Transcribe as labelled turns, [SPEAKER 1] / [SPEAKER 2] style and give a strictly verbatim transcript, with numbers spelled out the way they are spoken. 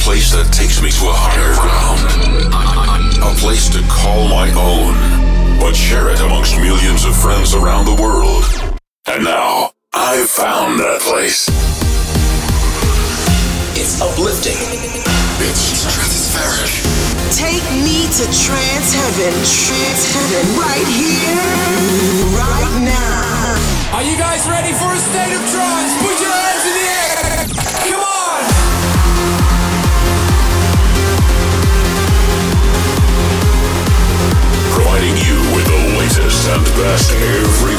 [SPEAKER 1] place that takes me to a higher ground. A place to call my own, but share it amongst millions of friends around the world. And now, I've found that place.
[SPEAKER 2] It's uplifting.
[SPEAKER 1] It's stratospheric.
[SPEAKER 3] Take me to trance heaven, trance heaven, right here, right now.
[SPEAKER 4] Are you guys ready for a state of trance? Put your hands in the air. Come on!
[SPEAKER 1] Providing you with the latest and best every